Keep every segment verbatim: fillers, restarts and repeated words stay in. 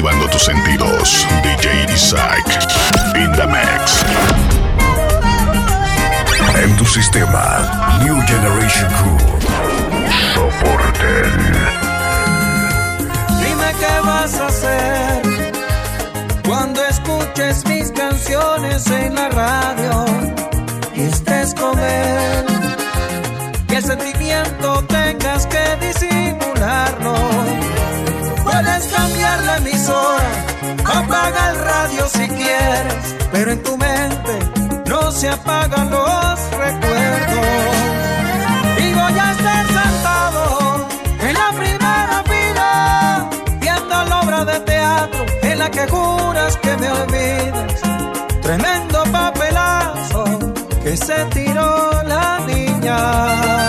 Activando tus sentidos, D J Isaac, in the mix. En tu sistema, New Generation Crew. Soporten. Dime qué vas a hacer cuando escuches mis canciones en la radio y estés con él. Que el sentimiento tengas que disimularlo. Puedes cambiar la emisora, apaga el radio si quieres, pero en tu mente no se apagan los recuerdos. Y voy a estar sentado en la primera fila, viendo la obra de teatro en la que juras que me olvidas. Tremendo papelazo que se tiró la niña.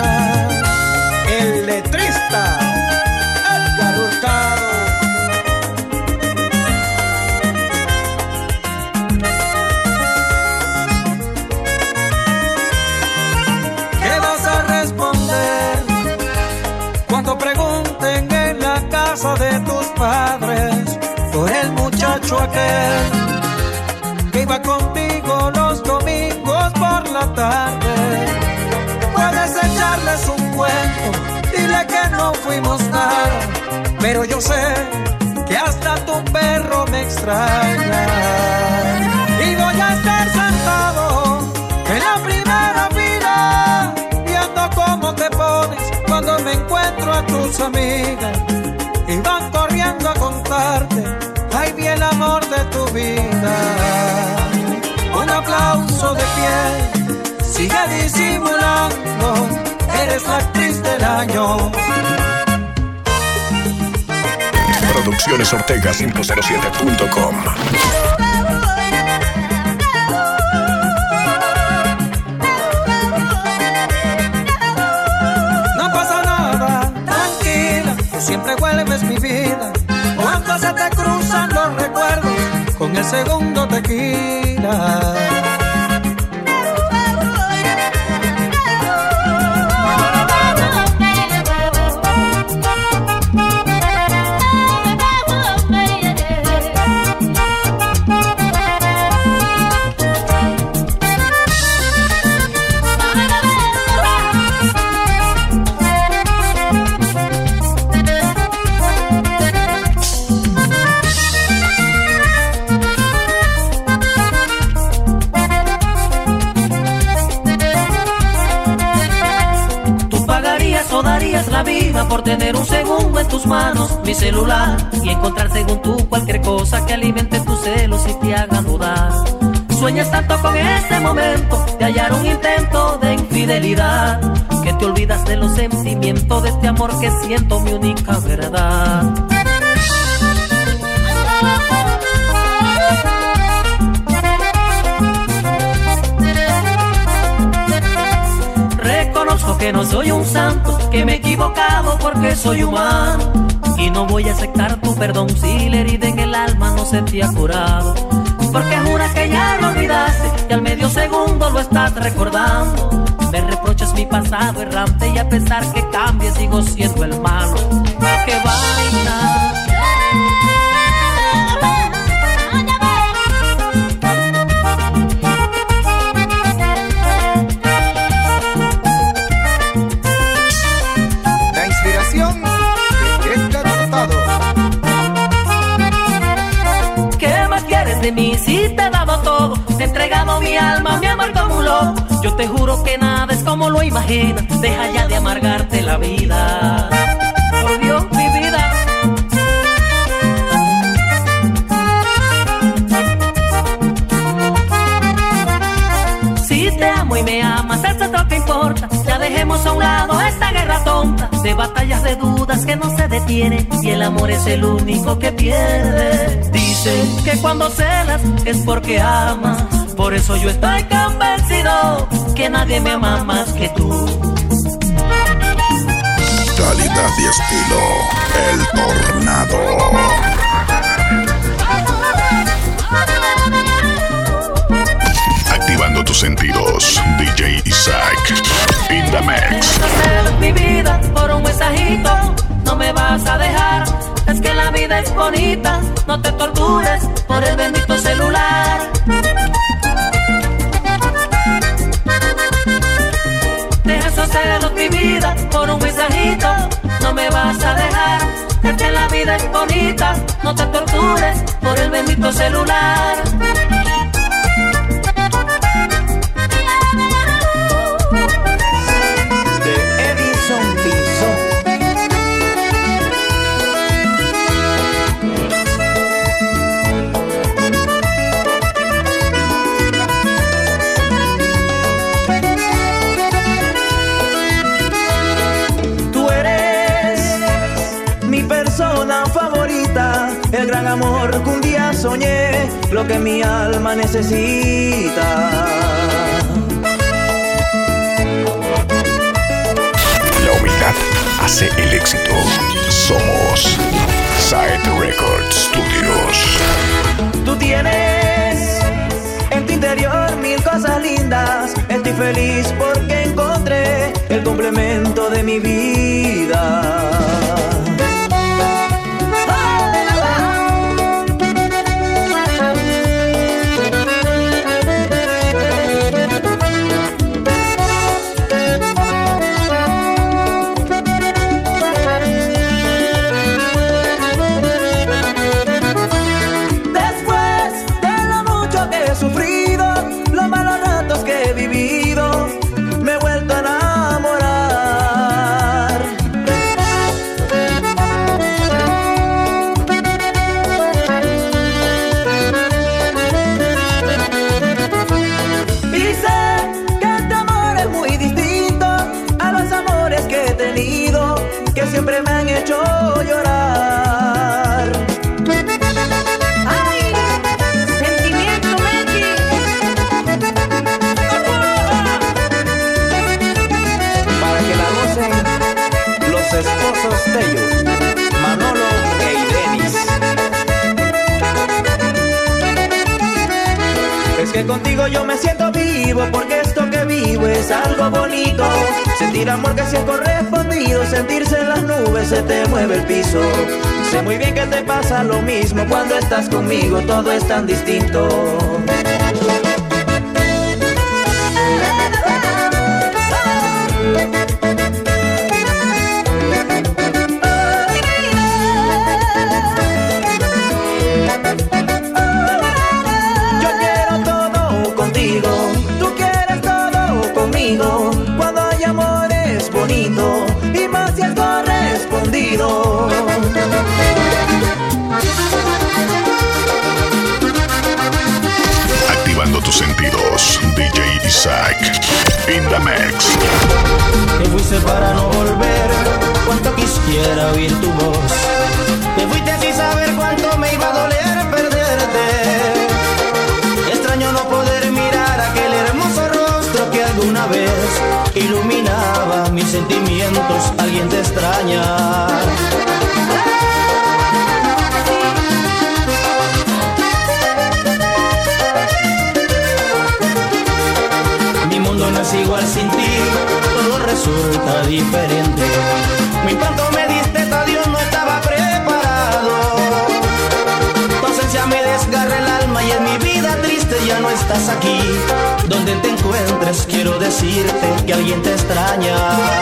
El letrista Edgar Hurtado. ¿Qué vas a responder cuando pregunten en la casa de tus padres por el muchacho aquel que iba contigo los domingos por la tarde? Puedes echarles un cuento, dile que no fuimos nada, pero yo sé que hasta tu perro me extraña. Y voy a estar sentado en la primera fila, viendo cómo te pones cuando me encuentro a tus amigas y van corriendo a contarte, ay, vi el amor de tu vida. Un aplauso de pie, sigue disimulando, eres la actriz del año. Producciones Ortega cinco cero siete punto com. No pasa nada, tranquila, tú siempre vuelves mi vida. Cuando se te cruzan los recuerdos con el segundo tequila. La vida por tener un segundo en tus manos mi celular y encontrar según tú cualquier cosa que alimente tus celos y te haga dudar. Sueñas tanto con este momento de hallar un intento de infidelidad que te olvidas de los sentimientos de este amor que siento, mi única verdad. Reconozco que no soy un santo, que me he equivocado porque soy humano y no voy a aceptar tu perdón si la herida en el alma no se te ha curado. Porque juras que ya lo olvidaste y al medio segundo lo estás recordando. Me reprochas mi pasado errante y a pesar que cambie sigo siendo el malo. ¡Qué vaina! De mí si te he dado todo, te he entregado mi alma, mi amor como un loco. Yo te juro que nada es como lo imaginas, deja ya de amargarte la vida. Por Dios, mi vida. Si te amo y me amas, eso es lo que importa. Ya dejemos a un lado esta guerra tonta de batallas de dudas que no se detienen y el amor es el único que pierde. Dicen que cuando celas es porque amas, por eso yo estoy convencido que nadie me ama más que tú. Calidad y estilo, el Tornado. Activando tus sentidos, D J Isaac, in the mix. Mi vida por un mensajito, no me vas a dejar. Es que la vida vida es bonita, no te tortures por el bendito celular. Deja esos celos, mi vida, por un mensajito, no me vas a dejar. Es que la vida es bonita, no te tortures por el bendito celular. De Edison Pinzón. Favorita, el gran amor que un día soñé, lo que mi alma necesita. La humildad hace el éxito. Somos Side Record Studios. Tú tienes en tu interior mil cosas lindas. Estoy feliz porque encontré el complemento de mi vida. Siempre me han hecho llorar. ¡Ay! Sentimiento, Meki. Para que la gocen los esposos de ellos, Manolo e Irenis. Es que contigo yo me siento vivo, porque esto que vivo es algo bonito. Sentir amor que sea correspondido, sentirse en las nubes, se te mueve el piso. Sé muy bien que te pasa lo mismo, cuando estás conmigo todo es tan distinto. Yo quiero todo contigo, tú quieres todo conmigo. Cuando hay amor es bonito, y más si es correspondido. Activando tus sentidos, D J Isaac in the mix. Te fuiste para no volver, cuánto quisiera oír tu voz. Te fuiste sin saber cuánto me iba a doler perderte. Extraño no poder mirar aquel hermoso rostro que alguna vez iluminaba mis sentimientos. Alguien te extraña. Mi mundo no es igual sin ti, todo resulta diferente. Mi cuanto me diste, adiós, no estaba preparado. Tu ausencia me desgarra el alma y en mi vida triste ya no estás aquí. Donde te encuentres quiero decirte que alguien te extraña.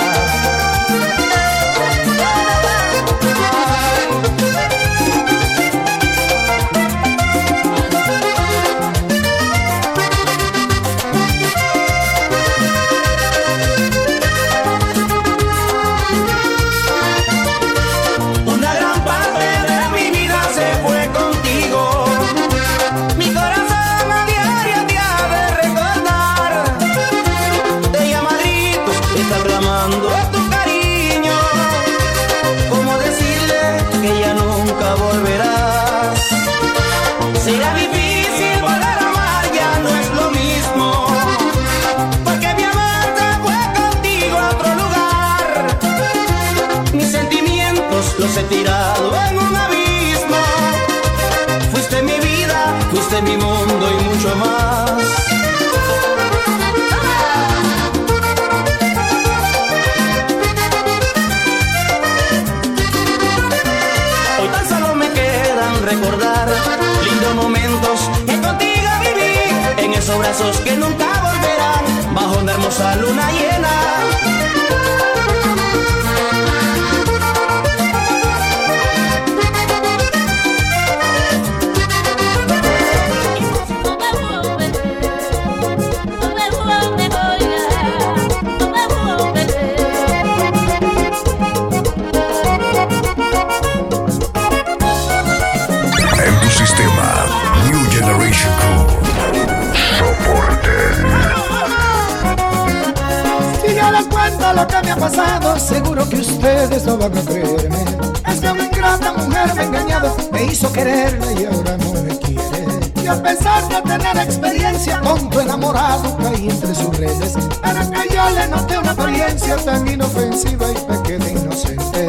Los he tirado en un abismo. Fuiste mi vida, fuiste mi mundo y mucho más. Hoy tan solo me queda recordar lindos momentos que contigo viví, en esos brazos que nunca volverán, bajo una hermosa luna llena. Lo que me ha pasado, seguro que ustedes no van a creerme. Es que una ingrata mujer me ha engañado, me hizo quererla y ahora no me quiere. Y a pesar de tener experiencia, tonto enamorado caí entre sus redes. Pero que yo le noté una apariencia tan inofensiva y pequé de inocente.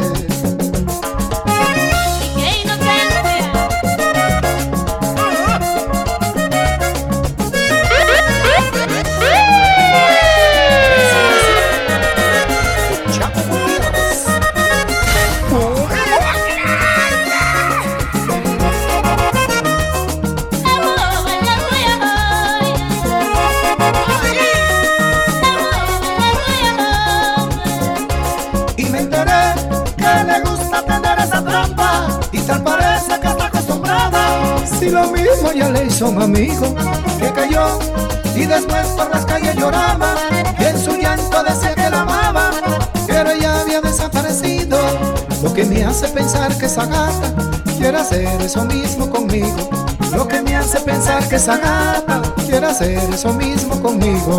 Y lo mismo ya le hizo un amigo que cayó y después por las calles lloraba y en su llanto decía que la amaba, pero ella había desaparecido. Lo que me hace pensar que esa gata quiere hacer eso mismo conmigo. Lo que me hace pensar que esa gata quiere hacer eso mismo conmigo.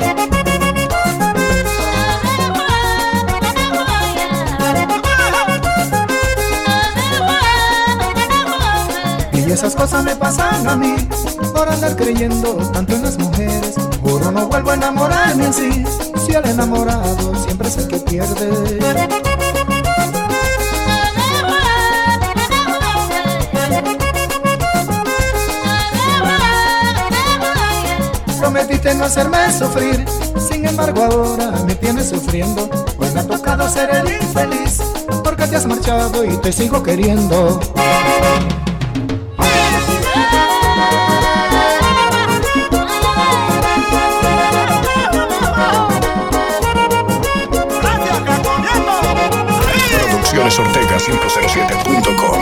Y esas cosas me pasan a mí por andar creyendo tanto en las mujeres. Juro no vuelvo a enamorarme así. Si el enamorado siempre es el que pierde. Prometiste no hacerme sufrir, sin embargo ahora me tienes sufriendo. Pues me ha tocado ser el infeliz, porque te has marchado y te sigo queriendo. Producciones Ortega cinco cero siete punto com.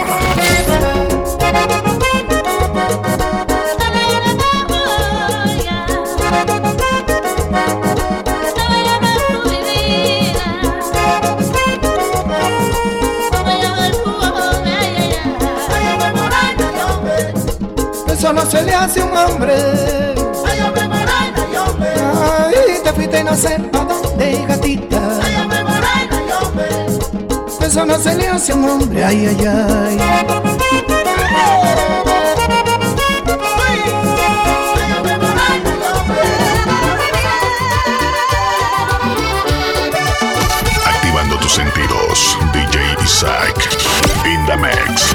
Eso no se le hace a un hombre. Ay, hombre morena, y hombre. Ay, te fuiste y no sé pa' dónde, gatita. Ay, hombre morena, y hombre. Eso no se le hace a un hombre. Ay, ay, ay. Activando tus sentidos, D J Isaac, in the mix.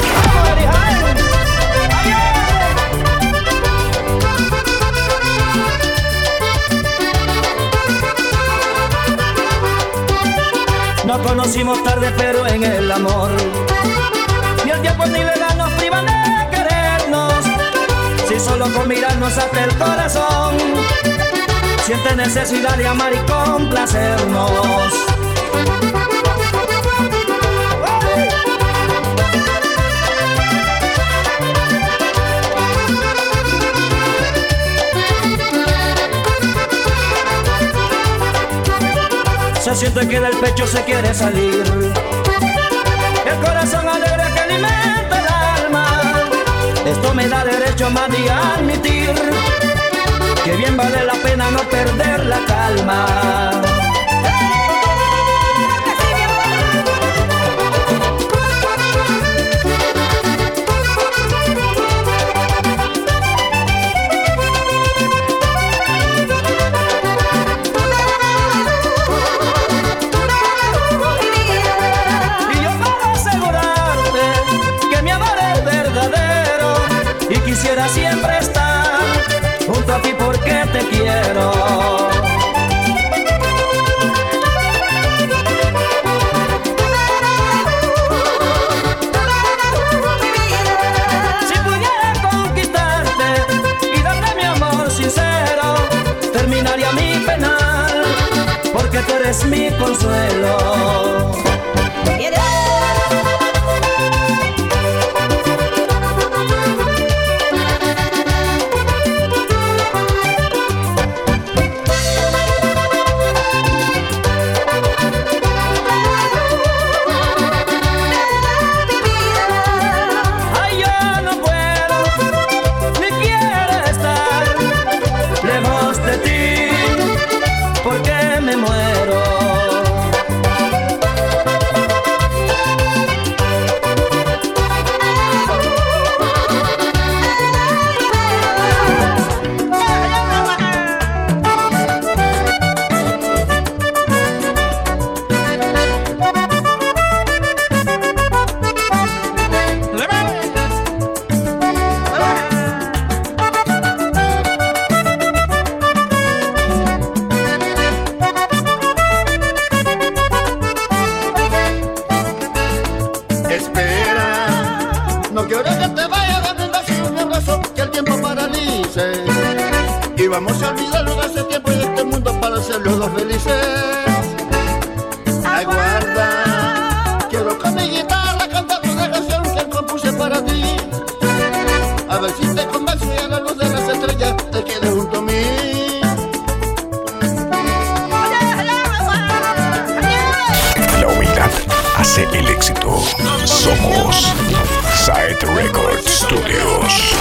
Nos conocimos tarde pero en el amor, ni el tiempo ni la edad nos privan de querernos. Si solo con mirarnos hasta el corazón siente necesidad de amar y complacernos. Se siente que del pecho se quiere salir, el corazón alegre que alimenta el alma. Esto me da derecho a más y a admitir que bien vale la pena no perder la calma. Quisiera siempre estar junto a ti porque te quiero. consuelo. Vamos a olvidarnos de ese tiempo y de este mundo para ser los dos felices. Aguarda, quiero con mi guitarra cantar una canción que compuse para ti. A ver si te convenzo y a la luz de las estrellas te quedes junto a mí. La humildad hace el éxito. Somos Side Record Studios.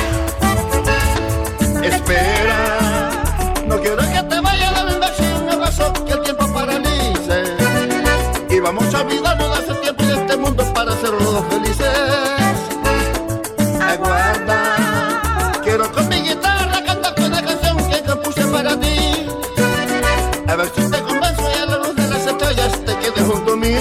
Espera, no quiero que te vayas de verdad sin un abrazo que el tiempo paralice. Y vamos a olvidarnos de ese tiempo y de este mundo para ser los dos felices. Aguarda, quiero con mi guitarra cantarte una canción que compuse para ti. A ver si te convenzo y a la luz de las estrellas te quedes junto a mí.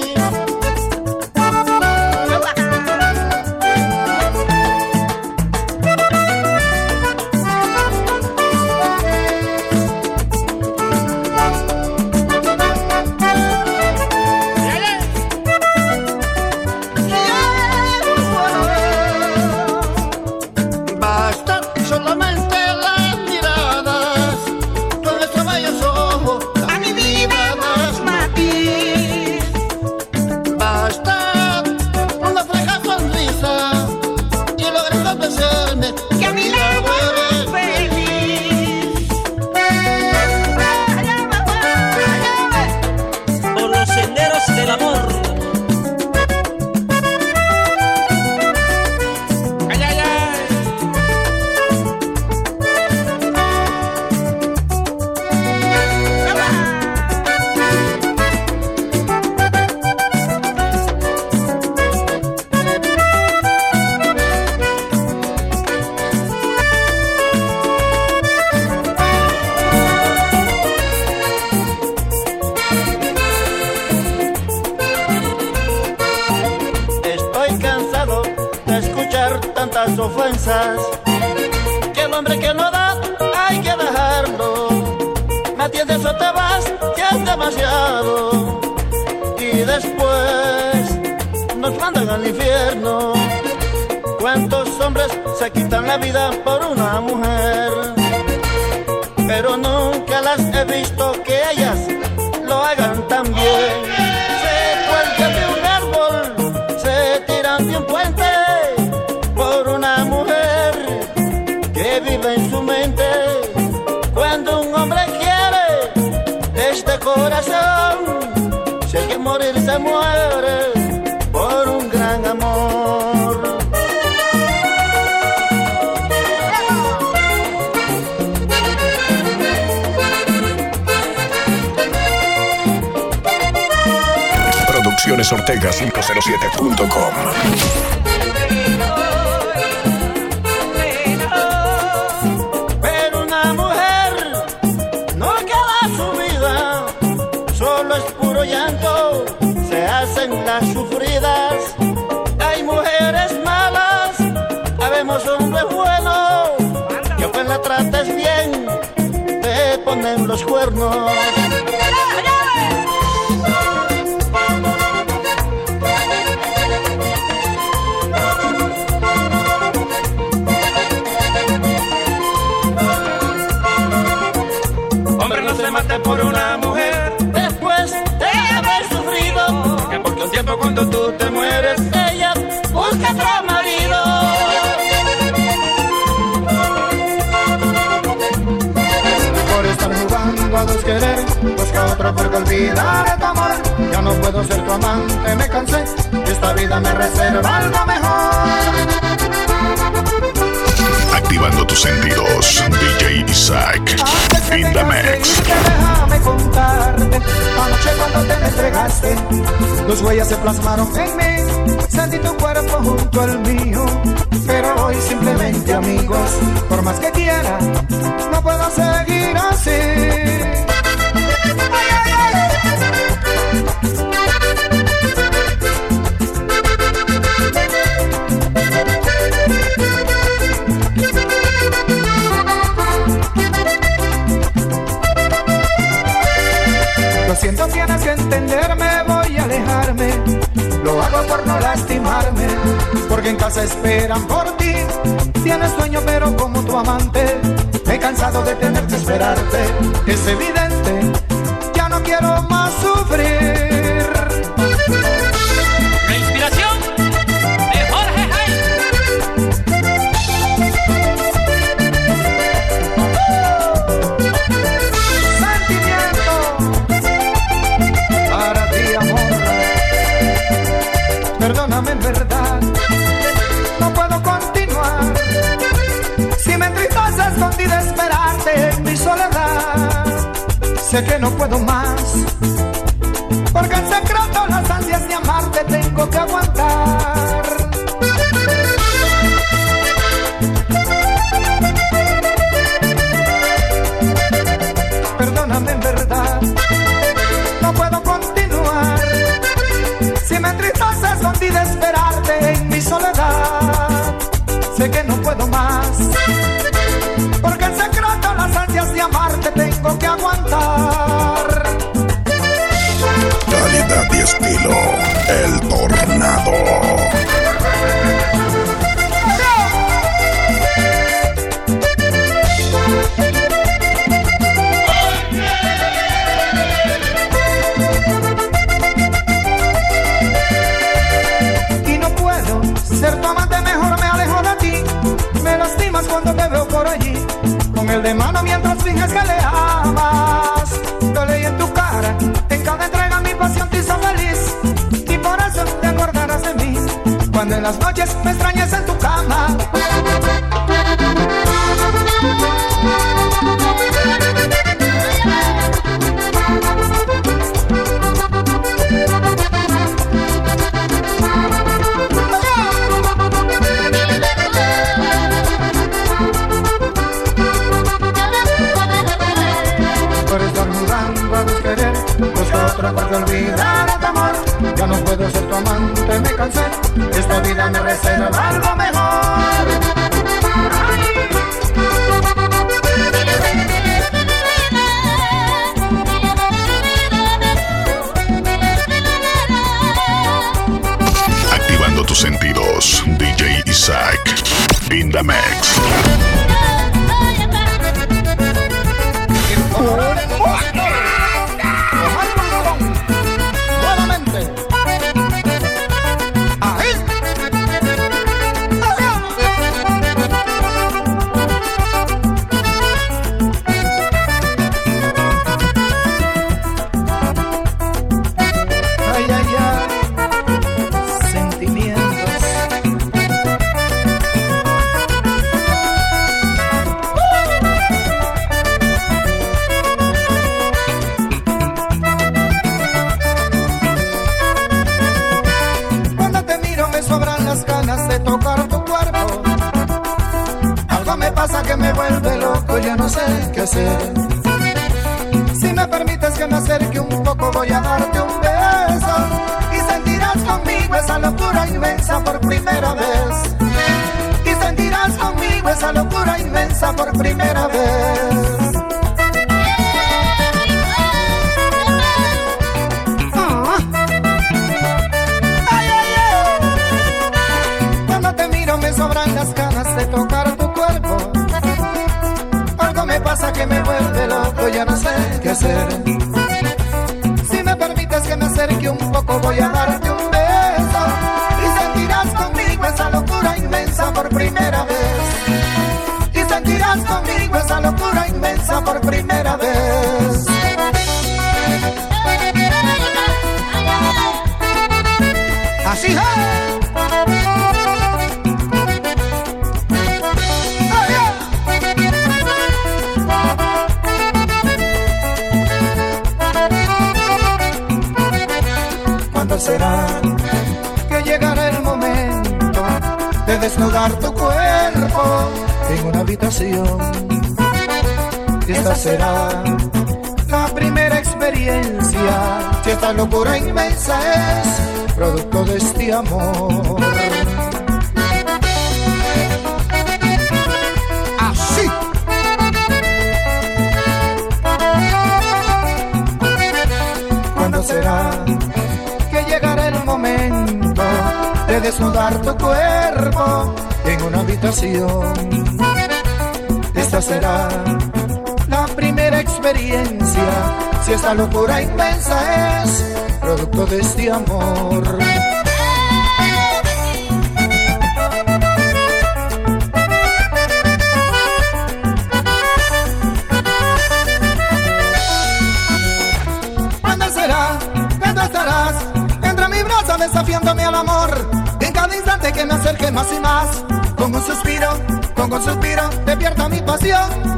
Ofensas, que el hombre que no da hay que dejarlo. Me atiendes o te vas, ya es demasiado. Y después nos mandan al infierno. ¿Cuántos hombres se quitan la vida por una mujer? Pero nunca las he visto que ellas lo hagan tan bien. Se cuelgan de un árbol, se tiran de un puente por una mujer que vive en su mente. Cuando un hombre quiere este corazón, si hay que morir se muere por un gran amor. Producciones Ortega quinientos siete punto com. Las sufridas, hay mujeres malas, habemos hombres buenos, que aunque la trates bien, te ponen los cuernos. Hombre, no se mate por una mujer, después porque olvidar tu amor. Ya no puedo ser tu amante, me cansé. Esta vida me reserva algo mejor. Activando tus sentidos, D J Isaac, in the mix. Déjame contarte, anoche cuando te me entregaste, tus huellas se plasmaron en mí, sentí tu cuerpo junto al mío, pero hoy simplemente amigos, por más que quiera, no puedo seguir así. Lo siento, tienes que entenderme, voy a alejarme. Lo hago por no lastimarme, porque en casa esperan por ti. Tienes sueño pero como tu amante, me he cansado de tener que esperarte. Es evidente, ya no quiero más sufrir. La inspiración de Jorge Jaime. Perdóname en verdad, no puedo continuar. Si me entristece escondí de esperarte en mi soledad. Sé que no puedo más, porque en secreto las ansias de amarte tengo que aguantar. Perdóname en verdad, no puedo continuar. Si me entristece escondí de esperarte en mi soledad. Sé que no puedo más, porque en secreto las ansias de amarte tengo que aguantar. Calidad y estilo, el tornado. Ser tu amante mejor me alejo de ti. Me lastimas cuando te veo por allí, con el de mano mientras finges que le amas. Lo leí en tu cara, en cada entrega mi pasión te hizo feliz, y por eso te acordarás de mí cuando en las noches me extrañes en tu cama. Porque olvidar tu amor, ya no puedo ser tu amante, me cansé. Esta vida me reserva algo mejor. Activando tus sentidos, D J Isaac, in the mix. Que me vuelve loco, ya no sé qué hacer. Si me permites que me acerque un poco, voy a darte un beso y sentirás conmigo esa locura inmensa por primera vez. Y sentirás conmigo esa locura inmensa por primera vez. Ah. Ay, ay, ay. Cuando te miro me sobran las ganas de tocar tu cuerpo. Me pasa que me vuelve loco, ya no sé qué hacer. Si me permites que me acerque un poco, voy a darte un beso y sentirás conmigo esa locura inmensa por primera vez. Y sentirás conmigo esa locura inmensa por primera vez. ¿Cuándo será que llegará el momento de desnudar tu cuerpo en una habitación? Esta será la primera experiencia, si esta locura inmensa es producto de este amor. Así. ¿Cuándo será que llegará el momento de desnudar tu cuerpo en una habitación? Esta será la primera experiencia, si esta locura inmensa es producto de este amor. ¿Cuándo será? ¿Cuándo estarás entre mi brazo desafiándome al amor? En cada instante que me acerque más y más, con un suspiro, con un suspiro, despierta mi pasión.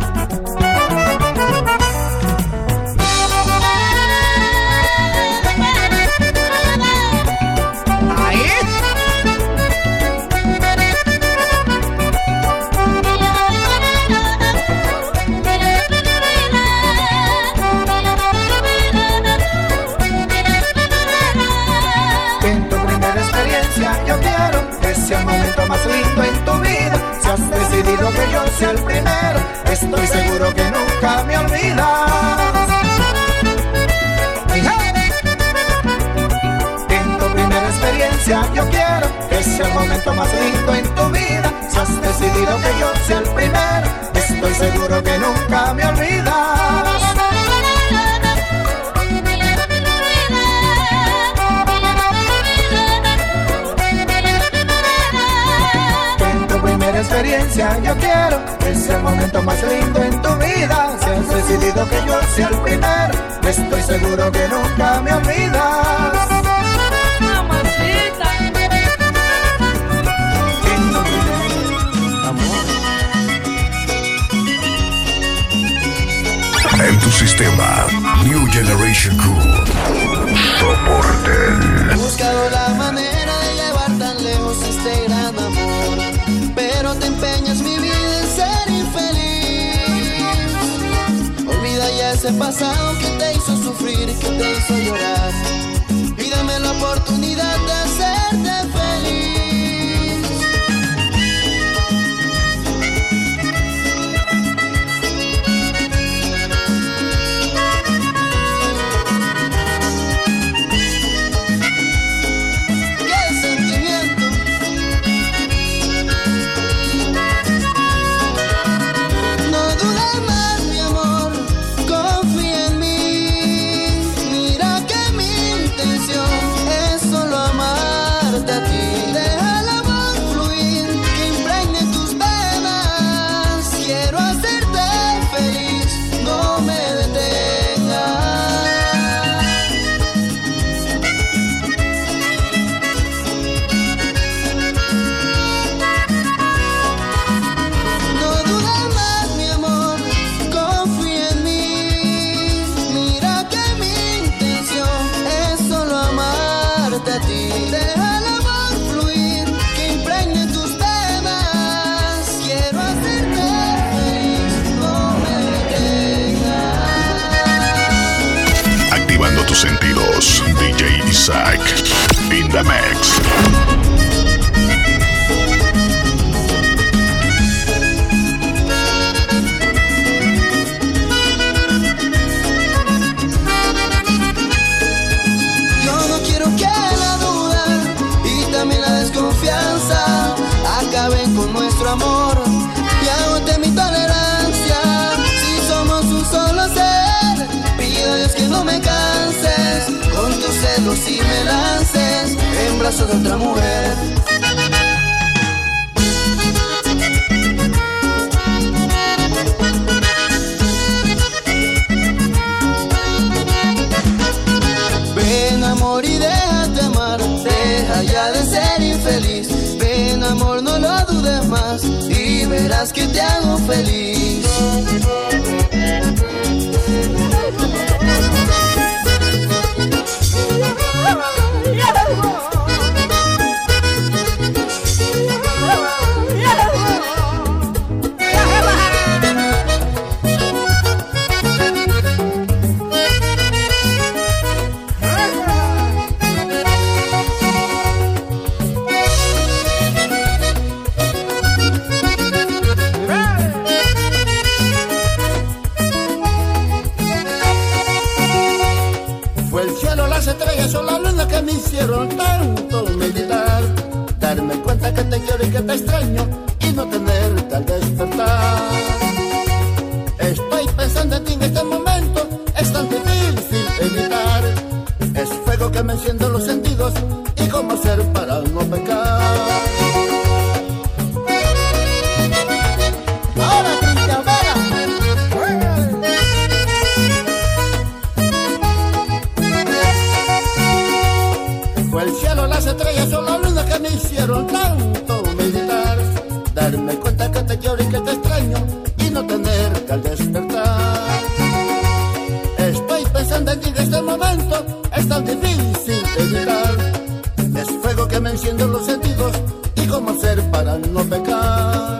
Yo quiero que sea el momento más lindo en tu vida. Si has decidido que yo sea el primero, estoy seguro que nunca me olvidas. En tu primera experiencia yo quiero que sea el momento más lindo en tu vida. Si has decidido que yo sea el primero, estoy seguro que nunca me olvidas. Experiencia, yo quiero que sea el momento más lindo en tu vida. Si has decidido que yo sea el primero, estoy seguro que nunca me olvidas. Mamacita. Amor. En tu sistema, New Generation Cool. Soporte. He buscado la manera de llevar tan lejos este gran amor, pero te empeñas mi vida en ser infeliz. Olvida ya ese pasado que te hizo sufrir, que te hizo llorar, y dame la oportunidad de hacerte feliz. Sentidos, D J Isaac, in the mix. Yo no quiero que la duda y también la desconfianza acaben con nuestro amor y agote mi tolerancia. Si somos un solo ser, pido a Dios que no me canses con tus celos y me lances en brazos de otra mujer. Ven amor y déjate amar, deja ya de ser infeliz. Ven amor, no lo dudes más y verás que te hago feliz. que me hicieron tanto meditar, darme cuenta que te quiero y que te extraño y no tenerte al despertar. Estoy pensando en ti en este momento, es tan difícil evitar. Es fuego que me enciende los sentidos y cómo hacer para no pecar. Ahora, Cristian Vega. Fue el cielo, las estrellas o la luna que me hicieron tanto meditar, darme cuenta que te quiero y que te extraño y no tenerte al despertar. Estoy pensando en ti en este momento, es tan difícil evitar. Es fuego que me enciende los sentidos y cómo hacer para no pecar.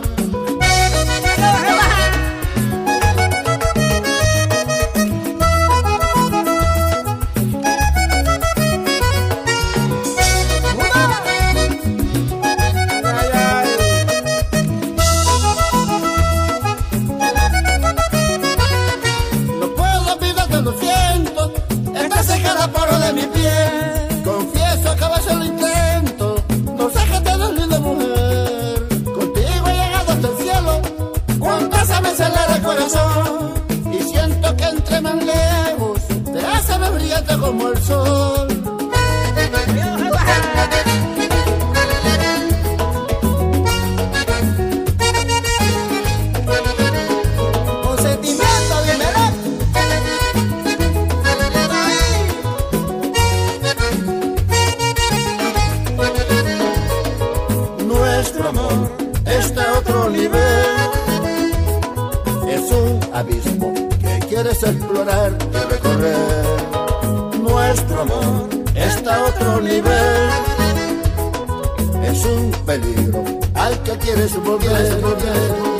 Y siento que entre más lejos te hace ver brillante como el sol. Con sentimiento, dímelo. Nuestro amor está a otro nivel. Es un abismo que quieres explorar y recorrer. Nuestro amor está a otro nivel. Es un peligro al que quieres volver, volver.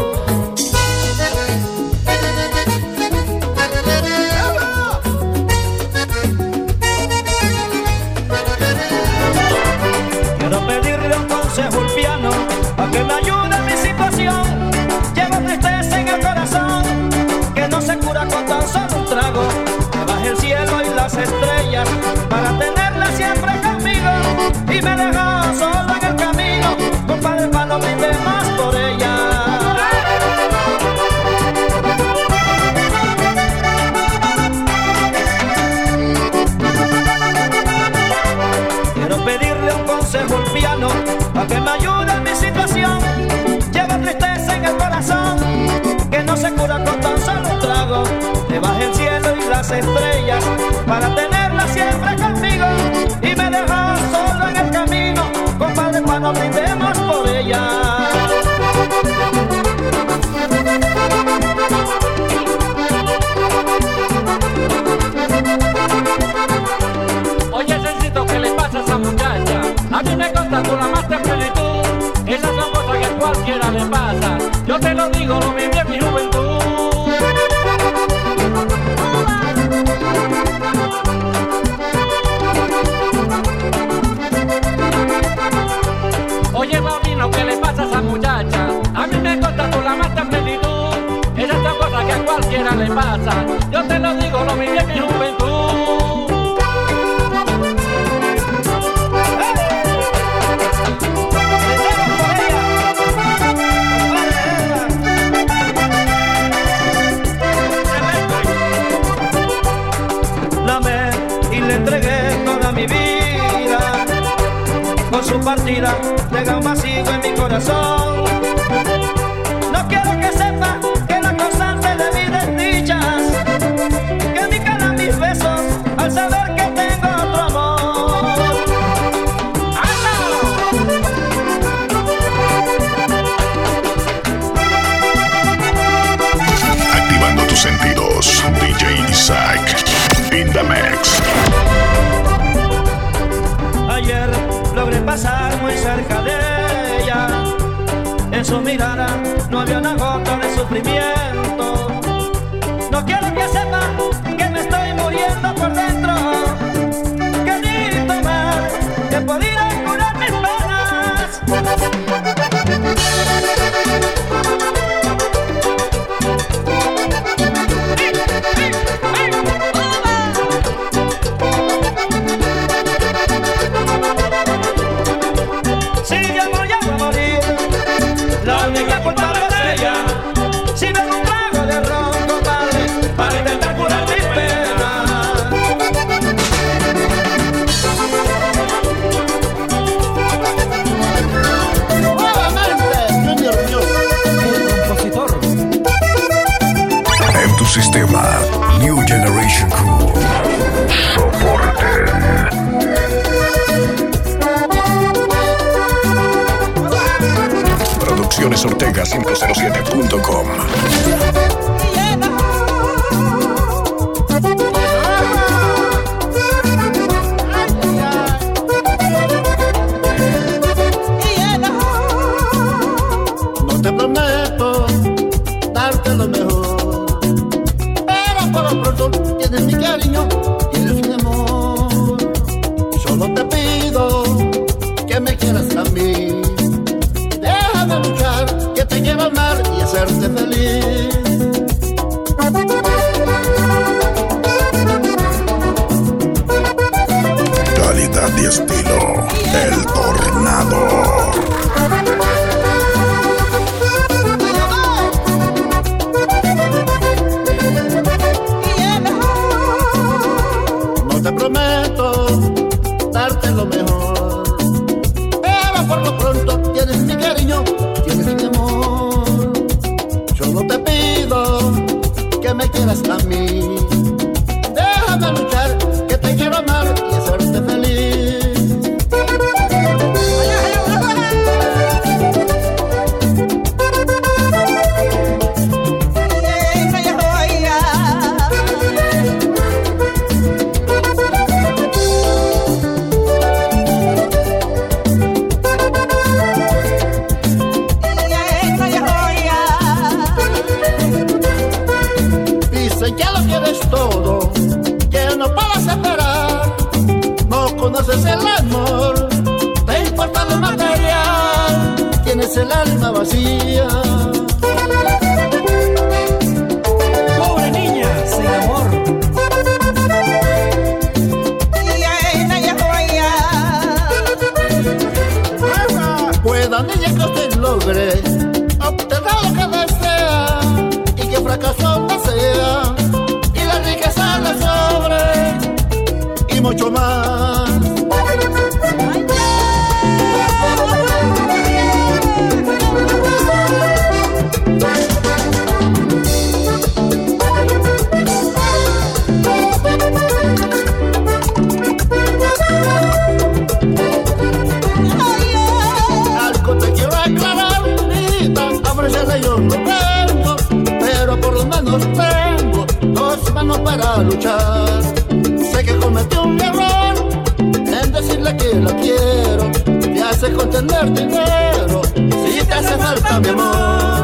Quiero pedirle un consejo al piano para que me ayude en mi situación. Tristeza en el corazón que no se cura con tan solo un trago. Que baje el cielo y las estrellas para tenerla siempre conmigo. Y me dejó solo en el camino, compadre, para no brindar más por ella. Quiero pedirle un consejo al piano para que me ayude en mi situación. Lleva tristeza en el corazón que no se cura con tan solo un trago. Le baje el cielo y las estrellas para tenerla siempre conmigo. Y me deja solo en el camino, compadre, cuando brindemos por ella. Oye, Cecito, ¿qué le pasa a esa muchacha? A mí me consta con la más templenitud. Esas son cosas que a cualquiera le pasa. Yo te lo digo, lo viví en mi juventud. Oye, Paulino, ¿qué le pasa a esa muchacha? A mí me consta con la más templenitud. Esas son cosas que a cualquiera le pasa. Yo te lo digo, lo viví en mi juventud. Le entregué toda mi vida. Con su partida deja un vacío en mi corazón. No quiero que sepa que la constante de mis desdichas, que me calan mis besos al saber que tengo otro amor. Activando tus sentidos, D J Isaac. In the mix. Ayer logré pasar muy cerca de ella. En su mirada no había una gota de sufrimiento. No quiero que sepa que me estoy muriendo por dentro. Que ni tomar que pudiera curar mis penas. Alex Ortega cinco cero siete punto com. No te prometo darte lo mejor, pero por lo pronto tienes mi cariño, tienes mi amor. Solo te pido que me quieras a mí. Déjame luchar, que te quiero amar y hacerte feliz. Calidad y estilo, el Tornado. No te prometo darte lo mejor, pero por lo pronto tienes mi cariño, tienes mi amor. Solo te pido que me quieras a mí. Déjame luchar, que te quiero amar y hacerte feliz. Dicen que lo quieres todo, que no puedes esperar. No conoces el amor, te importa lo material. Tienes el alma vacía. Pobre niña, sin amor. Pueda niña que usted logre obtener lo que desea y que fracaso no sea y la riqueza le sobre y mucho más. Algo te quiero aclarar, bonita, ofrecerle yo no tengo, pero por lo menos tengo dos manos para luchar. Sé que cometí un error en decirle que la quiero, te hace contener dinero, si te hace falta mi amor.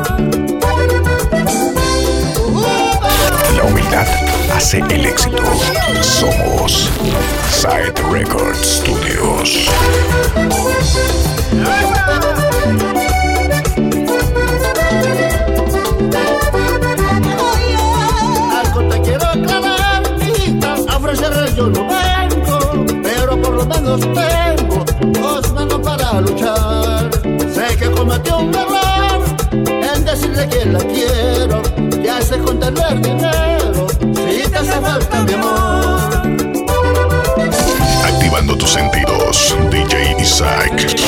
La humildad hace el éxito. Somos Side Record Studios. Algo te quiero aclarar, hijita, ofrecerle yo no vengo, pero por lo menos tengo dos manos para luchar. Sé que cometí un error en decirle que la quiero, te hace contener dinero, si te hace falta mi amor. Activando tus sentidos, D J Isaac.